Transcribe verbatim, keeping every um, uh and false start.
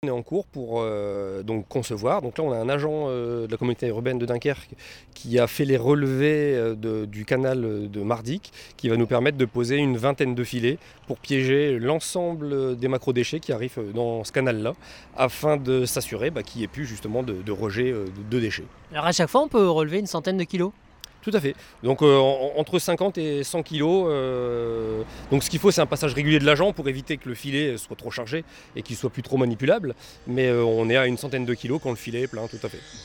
On est en cours pour euh, donc concevoir. Donc là, on a un agent euh, de la communauté urbaine de Dunkerque qui a fait les relevés euh, de- du canal de Mardic, qui va nous permettre de poser une vingtaine de filets pour piéger l'ensemble des macrodéchets qui arrivent dans ce canal-là, afin de s'assurer bah, qu'il n'y ait plus justement de, de rejet euh, de, de déchets. Alors à chaque fois, on peut relever une centaine de kilos. Tout à fait. Donc euh, en- entre cinquante et cent kilos. euh, donc ce qu'il faut, c'est un passage régulier de l'agent pour éviter que le filet soit trop chargé et qu'il soit plus trop manipulable. Mais euh, on est à une centaine de kilos quand le filet est plein, tout à fait.